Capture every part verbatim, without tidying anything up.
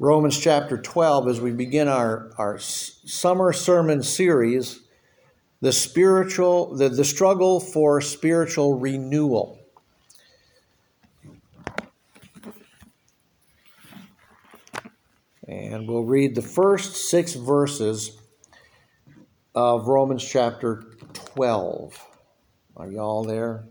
Romans chapter twelve as we begin our, our summer sermon series, the spiritual, the, the struggle for spiritual renewal. And we'll read the first six verses of Romans chapter twelve. Are you all there?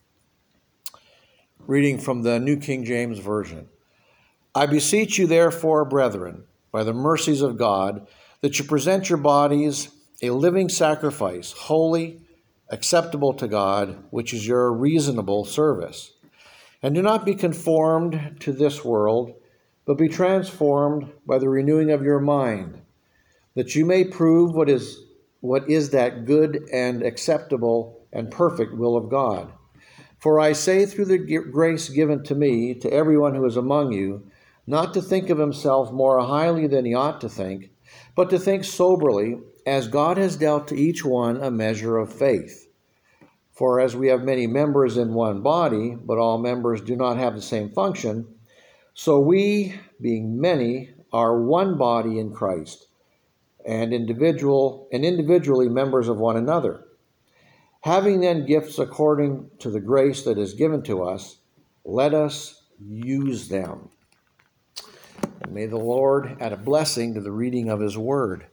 Reading from the New King James Version. I beseech you, therefore, brethren, by the mercies of God, that you present your bodies a living sacrifice, holy, acceptable to God, which is your reasonable service. And do not be conformed to this world, but be transformed by the renewing of your mind, that you may prove what is what is that good and acceptable and perfect will of God. For I say through the grace given to me, to everyone who is among you, not to think of himself more highly than he ought to think, but to think soberly, as God has dealt to each one a measure of faith. For as we have many members in one body, but all members do not have the same function, so we, being many, are one body in Christ, and individual and individually members of one another. Having then gifts according to the grace that is given to us, let us use them. And may the Lord add a blessing to the reading of his word.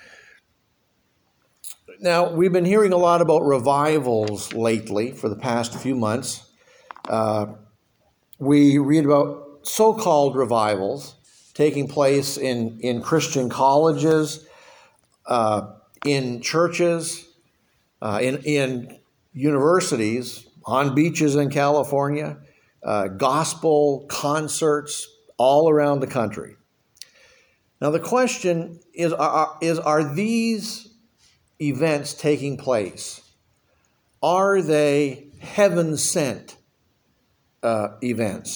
Now, we've been hearing a lot about revivals lately for the past few months. Uh, we read about so-called revivals taking place in, in Christian colleges, uh, in churches, uh, in, in universities, on beaches in California, uh, gospel concerts all around the country. Now the question is, are, is, are these events taking place? Are they heaven-sent uh, events?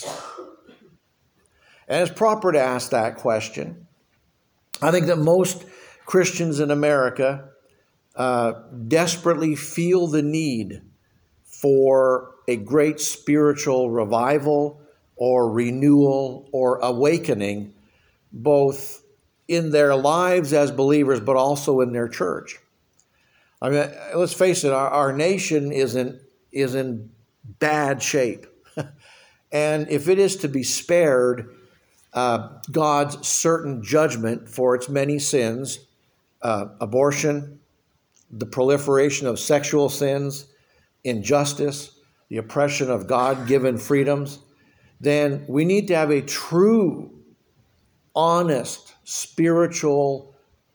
And it's proper to ask that question. I think that most Christians in America uh, desperately feel the need for a great spiritual revival or renewal or awakening, both in their lives as believers, but also in their church. I mean, let's face it, our, our nation is in, is in bad shape. And if it is to be spared uh, God's certain judgment for its many sins, uh, abortion, the proliferation of sexual sins, injustice, the oppression of God-given freedoms, then we need to have a true, honest, spiritual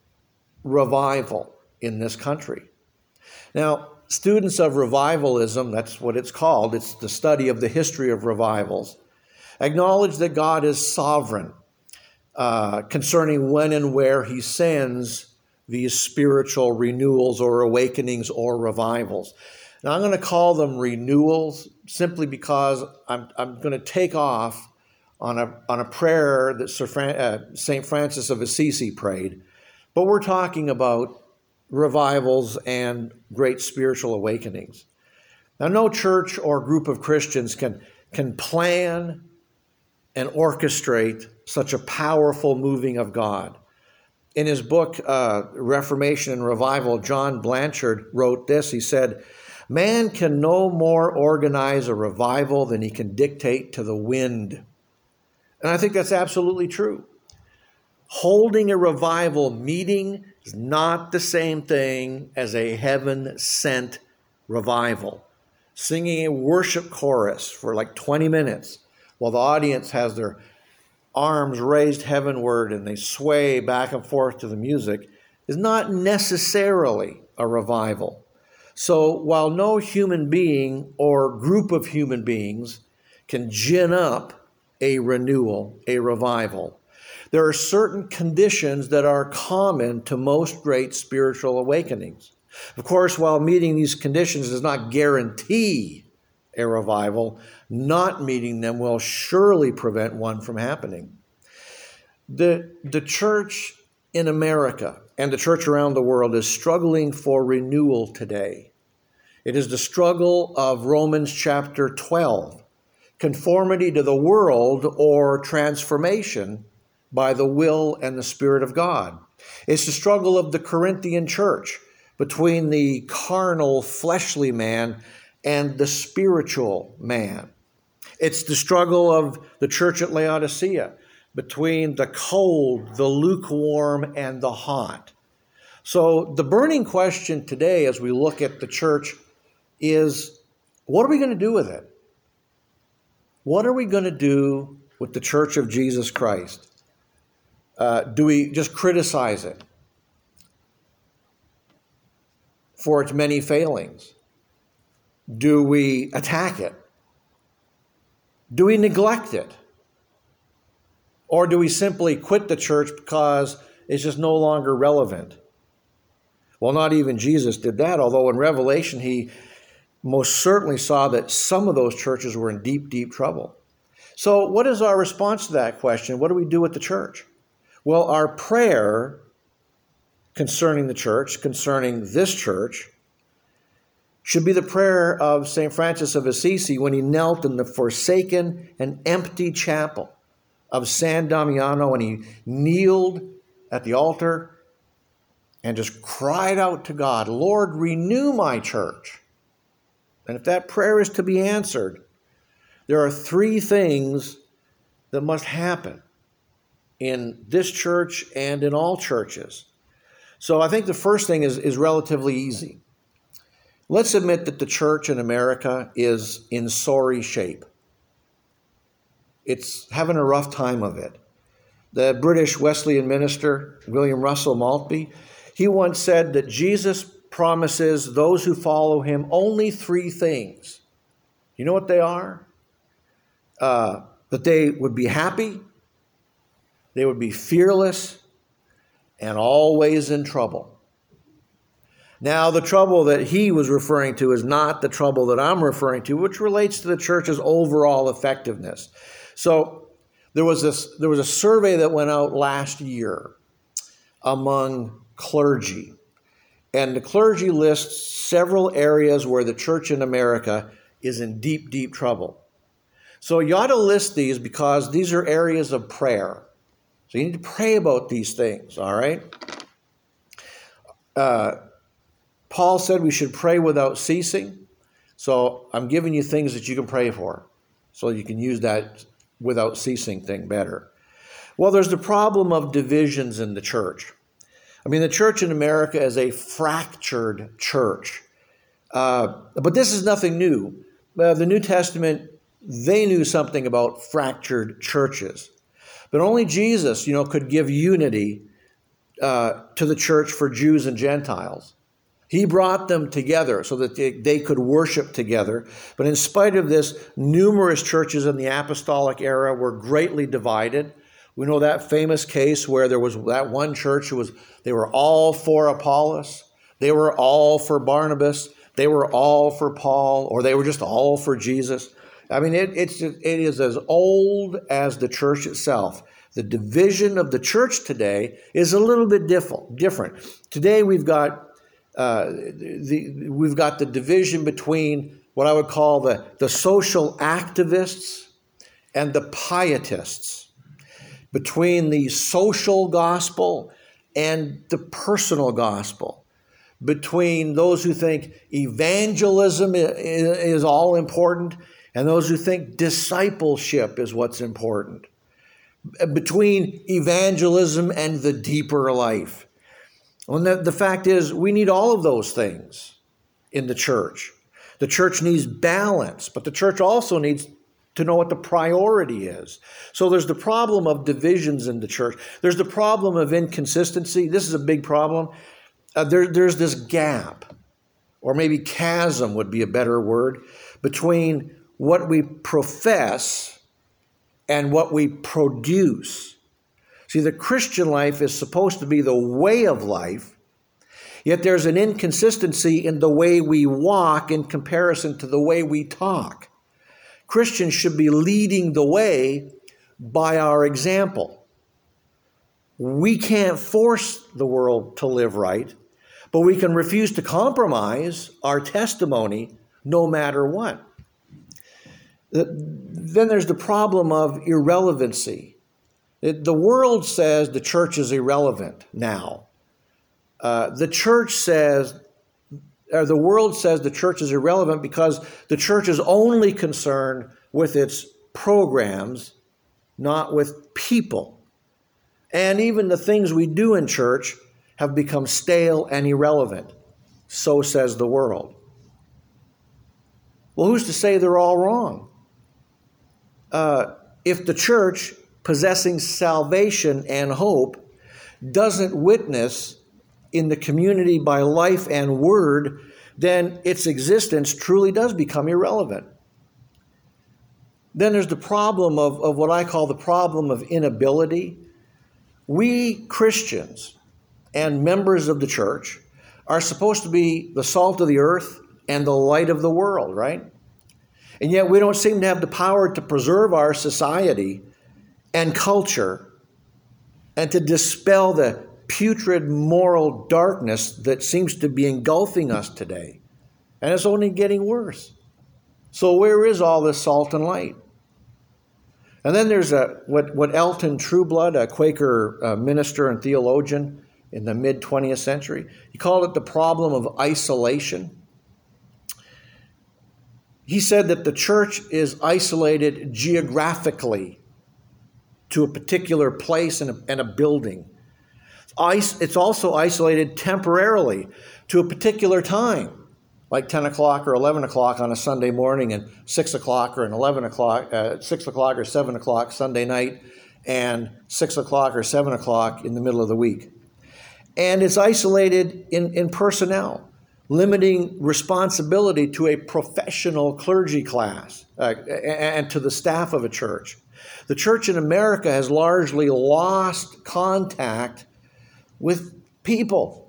revival in this country. Now, students of revivalism, that's what it's called, it's the study of the history of revivals, acknowledge that God is sovereign uh, concerning when and where he sends these spiritual renewals or awakenings or revivals. Now, I'm going to call them renewals simply because I'm, I'm going to take off on a, on a prayer that Sir Fran, uh, Saint Francis of Assisi prayed. But we're talking about revivals and great spiritual awakenings. Now, no church or group of Christians can, can plan and orchestrate such a powerful moving of God. In his book, uh, Reformation and Revival, John Blanchard wrote this. He said, "Man can no more organize a revival than he can dictate to the wind." And I think that's absolutely true. Holding a revival meeting is not the same thing as a heaven-sent revival. Singing a worship chorus for like twenty minutes while the audience has their arms raised heavenward and they sway back and forth to the music is not necessarily a revival. So while no human being or group of human beings can gin up a renewal, a revival, there are certain conditions that are common to most great spiritual awakenings. Of course, while meeting these conditions does not guarantee a revival, not meeting them will surely prevent one from happening. The, the church in America and the church around the world is struggling for renewal today. It is the struggle of Romans chapter twelve, conformity to the world or transformation by the will and the Spirit of God. It's the struggle of the Corinthian church between the carnal, fleshly man and the spiritual man. It's the struggle of the church at Laodicea between the cold, the lukewarm, and the hot. So the burning question today as we look at the church is, what are we going to do with it? What are we going to do with the church of Jesus Christ? Uh, do we just criticize it for its many failings? Do we attack it? Do we neglect it? Or do we simply quit the church because it's just no longer relevant? Well, not even Jesus did that, although in Revelation he most certainly saw that some of those churches were in deep, deep trouble. So what is our response to that question? What do we do with the church? Well, our prayer concerning the church, concerning this church, should be the prayer of Saint Francis of Assisi when he knelt in the forsaken and empty chapel of San Damiano, and he kneeled at the altar and just cried out to God, Lord, renew my church. And if that prayer is to be answered, there are three things that must happen in this church and in all churches. So I think the first thing is, is relatively easy. Let's admit that the church in America is in sorry shape. It's having a rough time of it. The British Wesleyan minister, William Russell Maltby, he once said that Jesus promises those who follow him only three things. You know what they are? Uh, that they would be happy, they would be fearless, and always in trouble. Now, the trouble that he was referring to is not the trouble that I'm referring to, which relates to the church's overall effectiveness. So there was this, there was a survey that went out last year among clergy. And the clergy lists several areas where the church in America is in deep, deep trouble. So you ought to list these because these are areas of prayer. So you need to pray about these things, all right? Uh, Paul said we should pray without ceasing. So I'm giving you things that you can pray for so you can use that without ceasing thing better. Well, there's the problem of divisions in the church. I mean, the church in America is a fractured church. Uh, but this is nothing new. Uh, the New Testament, they knew something about fractured churches. But only Jesus, you know, could give unity uh, to the church for Jews and Gentiles. He brought them together so that they, they could worship together. But in spite of this, numerous churches in the apostolic era were greatly divided. We know that famous case where there was that one church who was, they were all for Apollos, they were all for Barnabas, they were all for Paul, or they were just all for Jesus. I mean, it, it's, it is as old as the church itself. The division of the church today is a little bit diff- different. Today we've got uh, the we've got the division between what I would call the, the social activists and the pietists, between the social gospel and the personal gospel, between those who think evangelism is all important and those who think discipleship is what's important, between evangelism and the deeper life. Well, the, the fact is, we need all of those things in the church. The church needs balance, but the church also needs to know what the priority is. So there's the problem of divisions in the church. There's the problem of inconsistency. This is a big problem. Uh, there, there's this gap, or maybe chasm would be a better word, between what we profess and what we produce. See, the Christian life is supposed to be the way of life, yet there's an inconsistency in the way we walk in comparison to the way we talk. Christians should be leading the way by our example. We can't force the world to live right, but we can refuse to compromise our testimony no matter what. Then there's the problem of irrelevancy. It, the world says the church is irrelevant now. Uh, the church says, or the world says the church is irrelevant because the church is only concerned with its programs, not with people. And even the things we do in church have become stale and irrelevant. So says the world. Well, who's to say they're all wrong? Uh, if the church, possessing salvation and hope, doesn't witness in the community by life and word, then its existence truly does become irrelevant. Then there's the problem of, of what I call the problem of inability. We Christians and members of the church are supposed to be the salt of the earth and the light of the world, right? And yet we don't seem to have the power to preserve our society and culture and to dispel the putrid moral darkness that seems to be engulfing us today. And it's only getting worse. So where is all this salt and light? And then there's a what, what Elton Trueblood, a Quaker uh, minister and theologian in the mid-twentieth century, he called it the problem of isolation. He said that the church is isolated geographically to a particular place and a, and a building. It's also isolated temporarily to a particular time, like ten o'clock or eleven o'clock on a Sunday morning and six o'clock or an eleven o'clock, uh, six o'clock or seven o'clock Sunday night and six o'clock or seven o'clock in the middle of the week. And it's isolated in, in personnel, limiting responsibility to a professional clergy class uh, and to the staff of a church. The church in America has largely lost contact with people.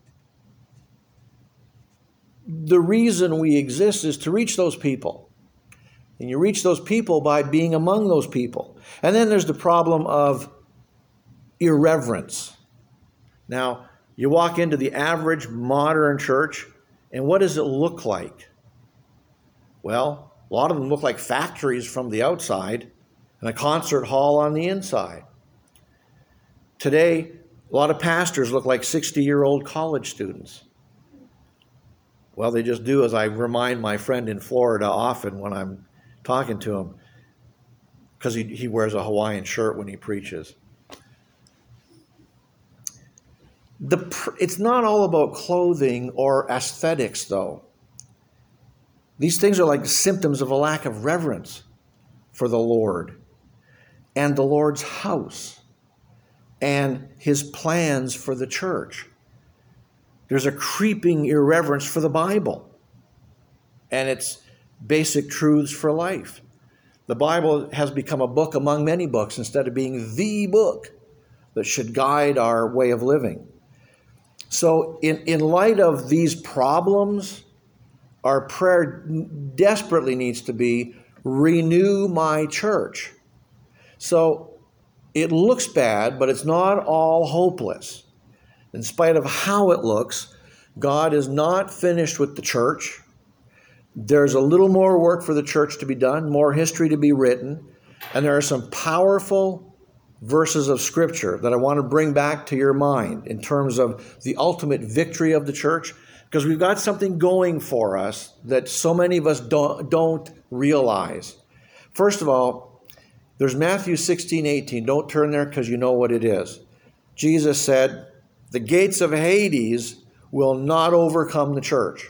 The reason we exist is to reach those people. And you reach those people by being among those people. And then there's the problem of irreverence. Now, you walk into the average modern church, and what does it look like? Well, a lot of them look like factories from the outside and a concert hall on the inside. Today, a lot of pastors look like sixty-year-old college students. Well, they just do, as I remind my friend in Florida often when I'm talking to him, because he, he wears a Hawaiian shirt when he preaches. The, it's not all about clothing or aesthetics, though. These things are like symptoms of a lack of reverence for the Lord and the Lord's house and his plans for the church. There's a creeping irreverence for the Bible and its basic truths for life. The Bible has become a book among many books instead of being the book that should guide our way of living. So in, in light of these problems, our prayer desperately needs to be, renew my church. So it looks bad, but it's not all hopeless. In spite of how it looks, God is not finished with the church. There's a little more work for the church to be done, more history to be written, and there are some powerful verses of Scripture that I want to bring back to your mind in terms of the ultimate victory of the church, because we've got something going for us that so many of us don't, don't realize. First of all, there's Matthew sixteen eighteen. Don't turn there because you know what it is. Jesus said, the gates of Hades will not overcome the church.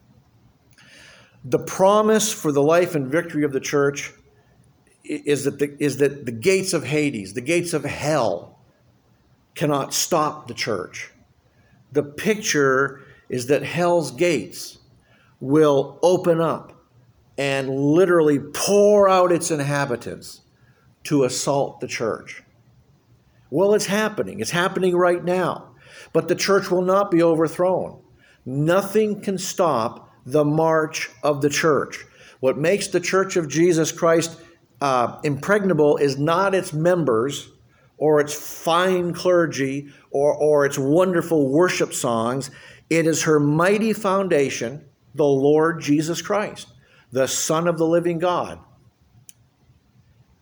The promise for the life and victory of the church is that the, is that the gates of Hades, the gates of hell, cannot stop the church. The picture is that hell's gates will open up and literally pour out its inhabitants to assault the church. Well, it's happening. It's happening right now. But the church will not be overthrown. Nothing can stop the march of the church. What makes the Church of Jesus Christ uh, impregnable is not its members or its fine clergy or, or its wonderful worship songs. It is her mighty foundation, the Lord Jesus Christ, the Son of the living God.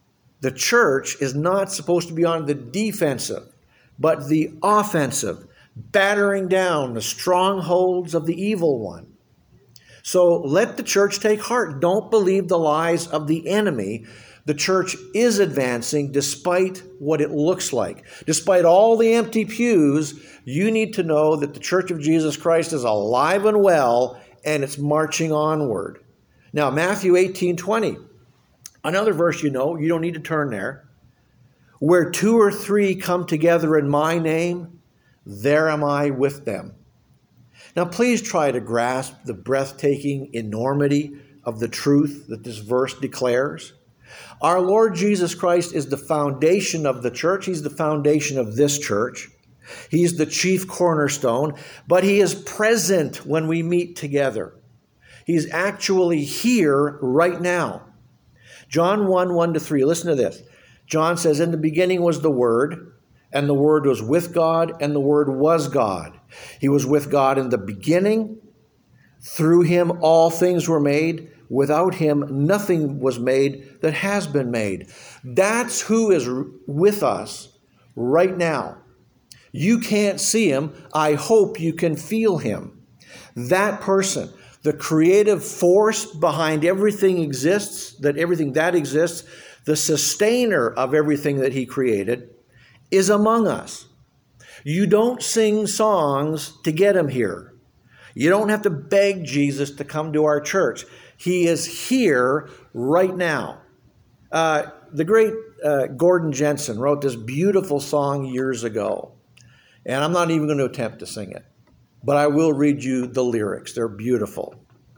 The church is not supposed to be on the defensive, but the offensive, battering down the strongholds of the evil one. So let the church take heart. Don't believe the lies of the enemy. The church is advancing despite what it looks like. Despite all the empty pews, you need to know that the Church of Jesus Christ is alive and well, and it's marching onward. Now, Matthew eighteen twenty, another verse you know, you don't need to turn there. Where two or three come together in my name, there am I with them. Now, please try to grasp the breathtaking enormity of the truth that this verse declares. Our Lord Jesus Christ is the foundation of the church. He's the foundation of this church. He's the chief cornerstone, but he is present when we meet together. He's actually here right now. John one, one to three, listen to this. John says, in the beginning was the Word, and the Word was with God, and the Word was God. He was with God in the beginning. Through him all things were made. Without him nothing was made that has been made. That's who is with us right now. You can't see him. I hope you can feel him. That person, the creative force behind everything exists, that everything that exists, the sustainer of everything that he created, is among us. You don't sing songs to get him here. You don't have to beg Jesus to come to our church. He is here right now. Uh, the great uh, Gordon Jensen wrote this beautiful song years ago. And I'm not even going to attempt to sing it. But I will read you the lyrics. They're beautiful.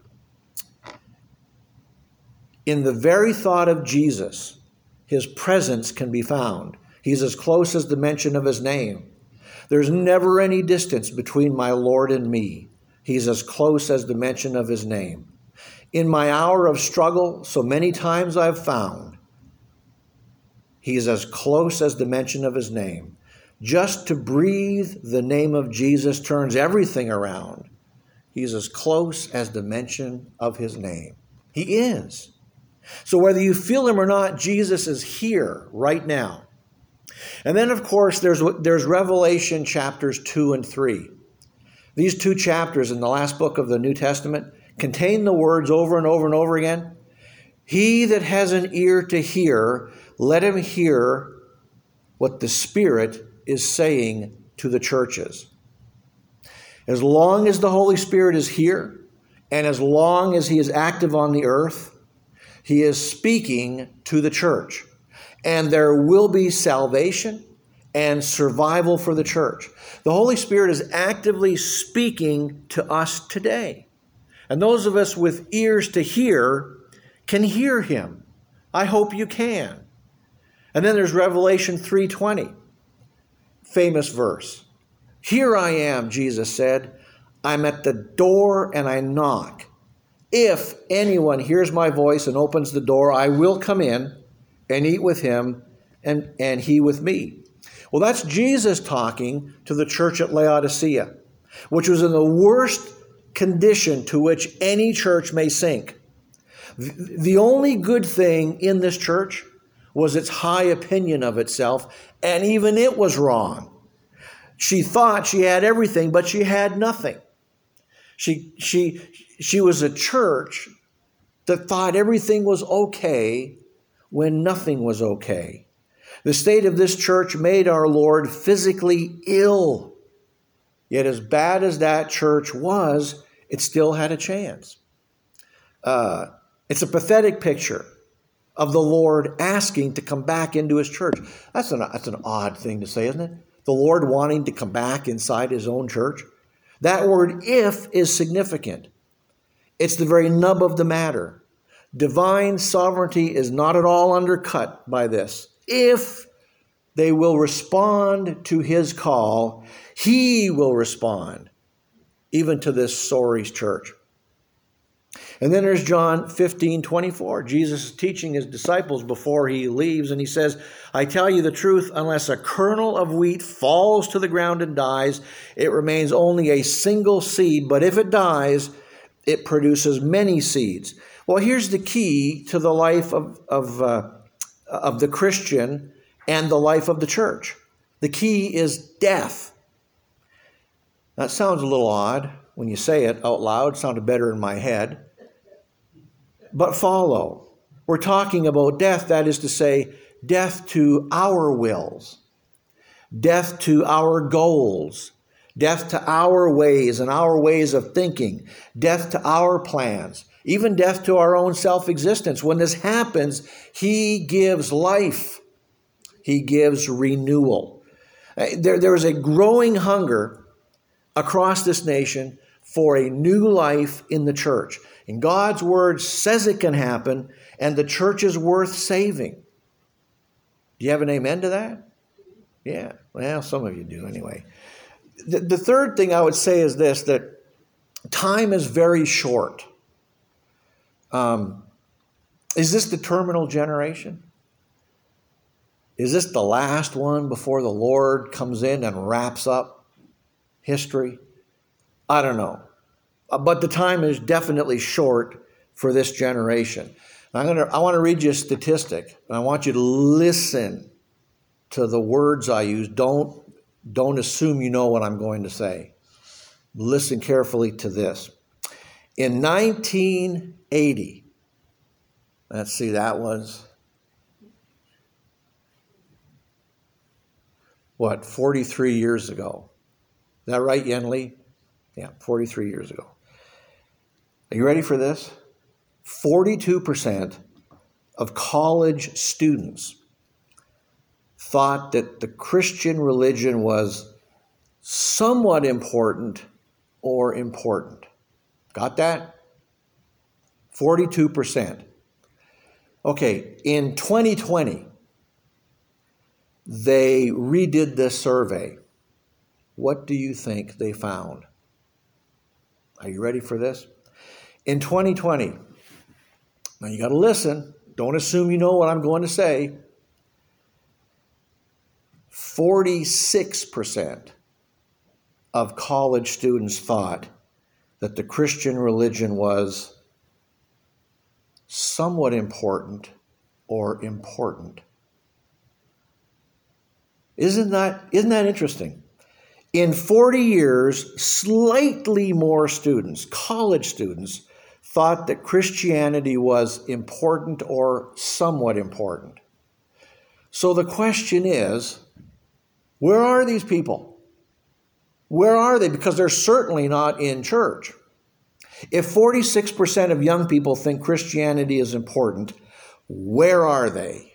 In the very thought of Jesus, his presence can be found. He's as close as the mention of his name. There's never any distance between my Lord and me. He's as close as the mention of his name. In my hour of struggle, so many times I've found, he's as close as the mention of his name. Just to breathe the name of Jesus turns everything around. He's as close as the mention of his name. He is. So whether you feel him or not, Jesus is here right now. And then, of course, there's, there's Revelation chapters two and three. These two chapters in the last book of the New Testament contain the words over and over and over again. He that has an ear to hear, let him hear what the Spirit is saying to the churches. As long as the Holy Spirit is here, and as long as he is active on the earth, he is speaking to the church. And there will be salvation and survival for the church. The Holy Spirit is actively speaking to us today. And those of us with ears to hear can hear him. I hope you can. And then there's Revelation three twenty. Famous verse. Here I am, Jesus said. I'm at the door and I knock. If anyone hears my voice and opens the door, I will come in and eat with him and, and he with me. Well, that's Jesus talking to the church at Laodicea, which was in the worst condition to which any church may sink. The only good thing in this church was its high opinion of itself, and even it was wrong. She thought she had everything, but she had nothing. She, she, she was a church that thought everything was okay when nothing was okay. The state of this church made our Lord physically ill. Yet as bad as that church was, it still had a chance. Uh, it's a pathetic picture of the Lord asking to come back into his church. That's an, that's an odd thing to say, isn't it? The Lord wanting to come back inside his own church. That word if is significant. It's the very nub of the matter. Divine sovereignty is not at all undercut by this. If they will respond to his call, he will respond, even to this sorry church. And then there's John fifteen twenty-four. Jesus is teaching his disciples before he leaves, and he says, I tell you the truth, unless a kernel of wheat falls to the ground and dies, it remains only a single seed, but if it dies, it produces many seeds. Well, here's the key to the life of, of, uh, of the Christian and the life of the church. The key is death. That sounds a little odd when you say it out loud. It sounded better in my head. But follow. We're talking about death, that is to say, death to our wills, death to our goals, death to our ways and our ways of thinking, death to our plans, even death to our own self-existence. When this happens, he gives life. He gives renewal. There, there is a growing hunger across this nation for a new life in the church. And God's word says it can happen, and the church is worth saving. Do you have an amen to that? Yeah. Well, some of you do anyway. The, the third thing I would say is this, that time is very short. Um, is this the terminal generation? Is this the last one before the Lord comes in and wraps up history? I don't know. But the time is definitely short for this generation. I'm gonna, I want to read you a statistic, and I want you to listen to the words I use. Don't, don't assume you know what I'm going to say. Listen carefully to this. In nineteen eighty, let's see, that was, what, forty-three years ago. Is that right, Yen Lee? Yeah, forty-three years ago. Are you ready for this? forty-two percent of college students thought that the Christian religion was somewhat important or important. Got that? forty-two percent. Okay, in twenty twenty, they redid this survey. What do you think they found? Are you ready for this? In twenty twenty, now you got to listen. Don't assume you know what I'm going to say. forty-six percent of college students thought that the Christian religion was somewhat important or important. Isn't that, isn't that interesting? In forty years, slightly more students, college students, thought that Christianity was important or somewhat important. So the question is, where are these people? Where are they? Because they're certainly not in church. If forty-six percent of young people think Christianity is important, where are they?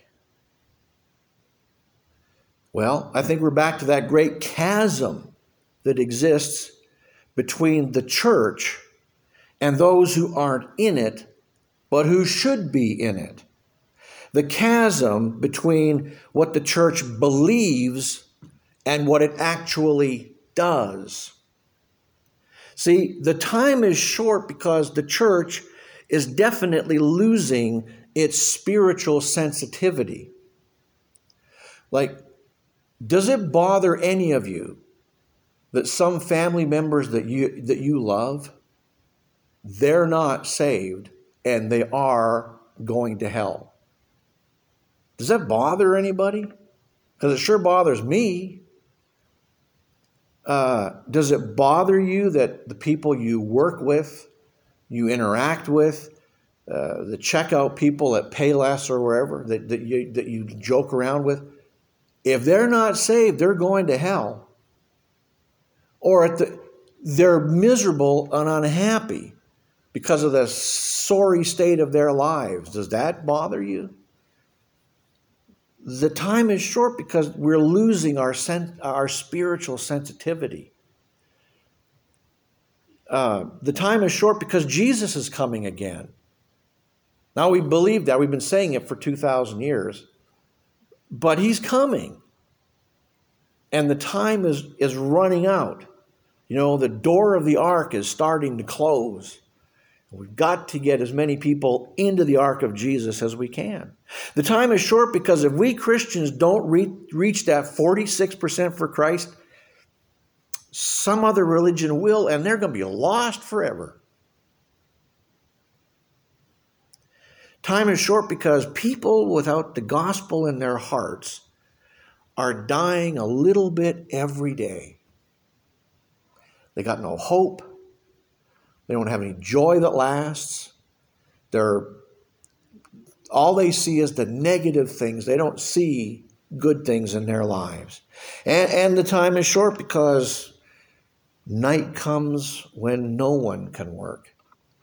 Well, I think we're back to that great chasm that exists between the church and those who aren't in it, but who should be in it. The chasm between what the church believes and what it actually does. See, the time is short because the church is definitely losing its spiritual sensitivity. Like, does it bother any of you that some family members that you that you love, they're not saved and they are going to hell? Does that bother anybody? Because it sure bothers me. Uh, does it bother you that the people you work with, you interact with, uh, the checkout people at Payless or wherever that, that you that you joke around with, if they're not saved, they're going to hell? Or at the, they're miserable and unhappy because of the sorry state of their lives. Does that bother you? The time is short because we're losing our sen- our spiritual sensitivity. Uh, the time is short because Jesus is coming again. Now we believe that. We've been saying it for two thousand years. But he's coming. And the time is, is running out. You know, the door of the ark is starting to close. We've got to get as many people into the ark of Jesus as we can. The time is short because if we Christians don't re- reach that forty-six percent for Christ, some other religion will, and they're going to be lost forever. Time is short because people without the gospel in their hearts are dying a little bit every day. They got no hope. They don't have any joy that lasts. They're, all they see is the negative things. They don't see good things in their lives. And, and the time is short because night comes when no one can work.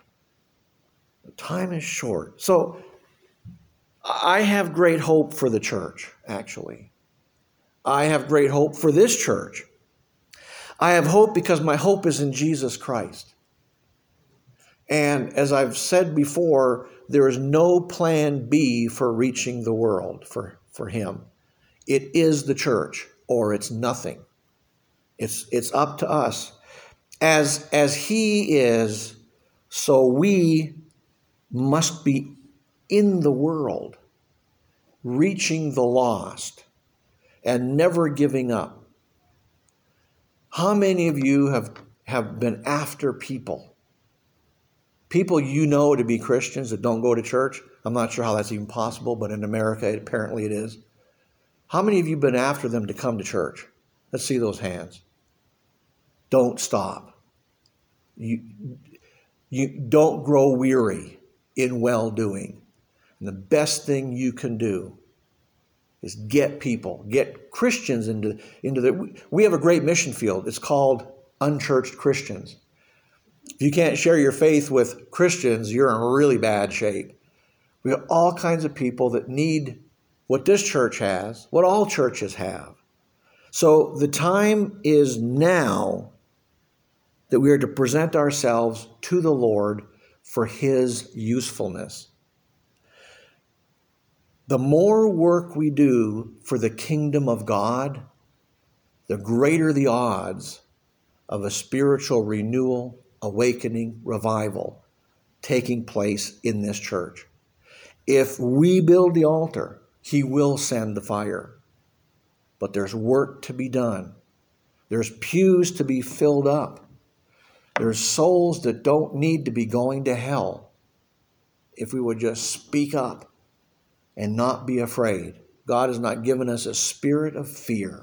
Time is short. So I have great hope for the church, actually. I have great hope for this church. I have hope because my hope is in Jesus Christ. And as I've said before, there is no plan B for reaching the world for, for him. It is the church or it's nothing. It's, it's up to us. As, as he is, so we must be in the world, reaching the lost and never giving up. How many of you have, have been after people? People you know to be Christians that don't go to church? I'm not sure how that's even possible, but in America, apparently it is. How many of you have been after them to come to church? Let's see those hands. Don't stop. You, you don't grow weary in well-doing. And the best thing you can do is get people, get Christians into, into the... We have a great mission field. It's called Unchurched Christians. If you can't share your faith with Christians, you're in really bad shape. We have all kinds of people that need what this church has, what all churches have. So the time is now that we are to present ourselves to the Lord for his usefulness. The more work we do for the kingdom of God, the greater the odds of a spiritual renewal, awakening, revival taking place in this church. If we build the altar, he will send the fire. But there's work to be done. There's pews to be filled up. There's souls that don't need to be going to hell if we would just speak up and not be afraid. God has not given us a spirit of fear.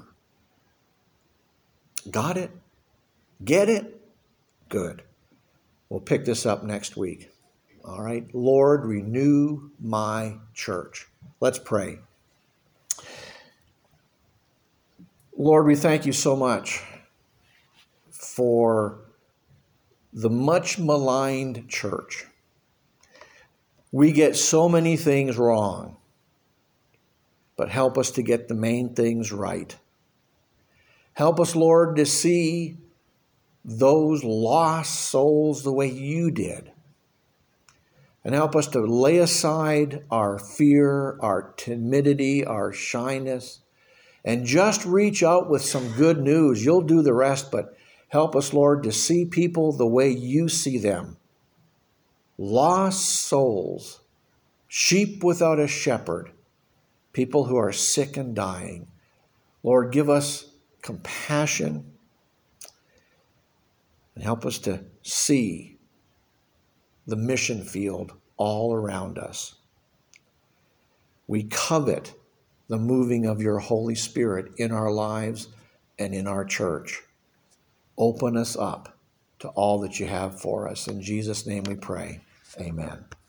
Got it? Get it? Good. We'll pick this up next week. All right. Lord, renew my church. Let's pray. Lord, we thank you so much for the much maligned church. We get so many things wrong, but help us to get the main things right. Help us, Lord, to see those lost souls the way you did. And help us to lay aside our fear, our timidity, our shyness, and just reach out with some good news. You'll do the rest, but help us, Lord, to see people the way you see them. Lost souls, sheep without a shepherd, people who are sick and dying. Lord, give us compassion and help us to see the mission field all around us. We covet the moving of your Holy Spirit in our lives and in our church. Open us up to all that you have for us. In Jesus' name we pray. Amen.